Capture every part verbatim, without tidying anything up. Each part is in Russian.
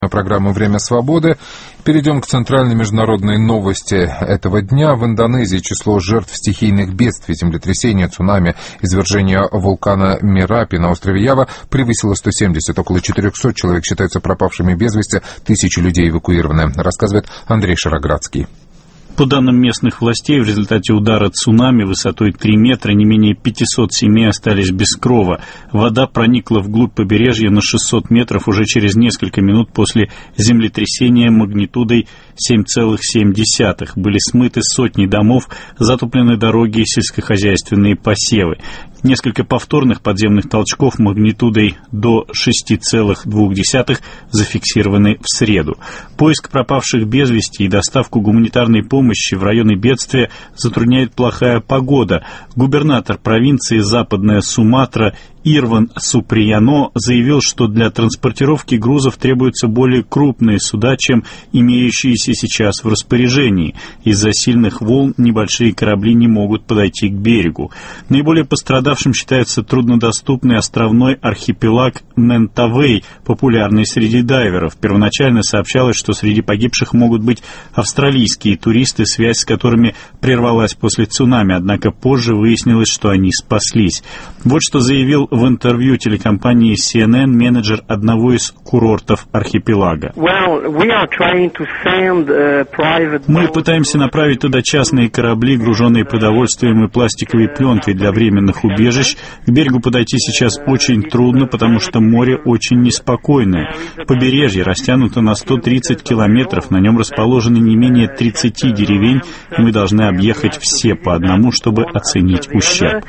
Программы «Время свободы». Перейдем к центральной международной новости этого дня. В Индонезии число жертв стихийных бедствий, землетрясения, цунами, извержения вулкана Мерапи на острове Ява превысило сто семьдесят. Около четырехсот человек считаются пропавшими без вести, тысячи людей эвакуированы, рассказывает Андрей Шароградский. По данным местных властей, в результате удара цунами высотой три метра не менее пятисот семей остались без крова. Вода проникла вглубь побережья на шестьсот метров уже через несколько минут после землетрясения магнитудой семь целых семь десятых. Были смыты сотни домов, затоплены дороги и сельскохозяйственные посевы. Несколько повторных подземных толчков магнитудой до шесть целых две десятых зафиксированы в среду. Поиск пропавших без вести и доставку гуманитарной помощи в районы бедствия затрудняет плохая погода. Губернатор провинции Западная Суматра Ирван Суприяно заявил, что для транспортировки грузов требуются более крупные суда, чем имеющиеся сейчас в распоряжении. Из-за сильных волн небольшие корабли не могут подойти к берегу. Наиболее пострадавшим считается труднодоступный островной архипелаг Ментавей, популярный среди дайверов. Первоначально сообщалось, что среди погибших могут быть австралийские туристы, связь с которыми прервалась после цунами, однако позже выяснилось, что они спаслись. Вот что заявил в интервью телекомпании си эн эн менеджер одного из курортов архипелага. Мы пытаемся направить туда частные корабли, груженные продовольствием и пластиковой пленкой для временных убежищ. К берегу подойти сейчас очень трудно, потому что море очень неспокойное. Побережье растянуто на сто тридцать километров, на нем расположены не менее тридцати деревень, и мы должны объехать все по одному, чтобы оценить ущерб.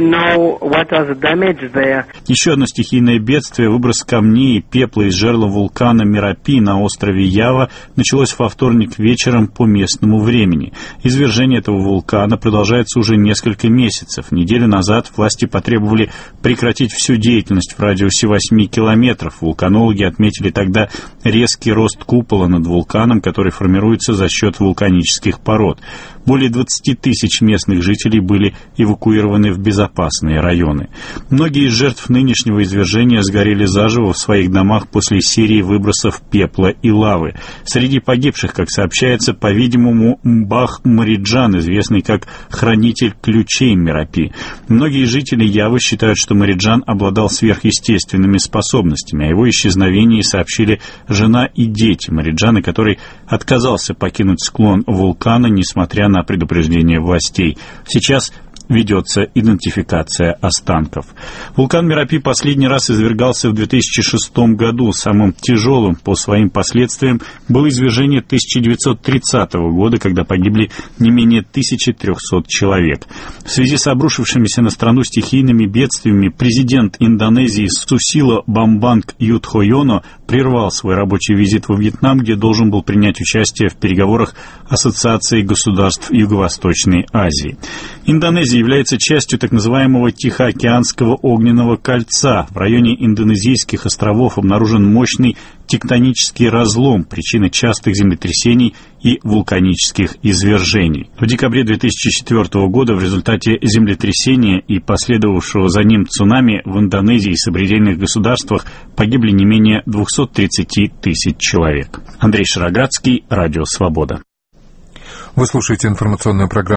Еще одно стихийное бедствие, выброс камней и пепла из жерла вулкана Мерапи на острове Ява, началось во вторник вечером по местному времени. Извержение этого вулкана продолжается уже несколько месяцев. Неделю назад власти потребовали прекратить всю деятельность в радиусе восьми километров. Вулканологи отметили тогда резкий рост купола над вулканом, который формируется за счет вулканических пород. Более двадцати тысяч местных жителей были эвакуированы в безопасные районы. Многие из жертв нынешнего извержения сгорели заживо в своих домах после серии выбросов пепла и лавы. Среди погибших, как сообщается, по-видимому, Мбах Мариджан, известный как хранитель ключей Мерапи. Многие жители Явы считают, что Мариджан обладал сверхъестественными способностями. О его исчезновении сообщили жена и дети Мариджана, который отказался покинуть склон вулкана, несмотря на на предупреждение властей. Сейчас ведется идентификация останков. Вулкан Мерапи последний раз извергался в две тысячи шестом году. Самым тяжелым по своим последствиям было извержение тысяча девятьсот тридцатого года, когда погибли не менее тысячи трехсот человек. В связи с обрушившимися на страну стихийными бедствиями президент Индонезии Сусило Бамбанг Юдхойоно прервал свой рабочий визит во Вьетнам, где должен был принять участие в переговорах Ассоциации государств Юго-Восточной Азии. Индонезия является частью так называемого Тихоокеанского огненного кольца. В районе индонезийских островов обнаружен мощный тектонический разлом, причина частых землетрясений и вулканических извержений. В декабре две тысячи четвёртого года в результате землетрясения и последовавшего за ним цунами в Индонезии и сопредельных государствах погибли не менее двухсот тридцати тысяч человек. Андрей Шароградский, Радио Свобода. Вы слушаете информационную программу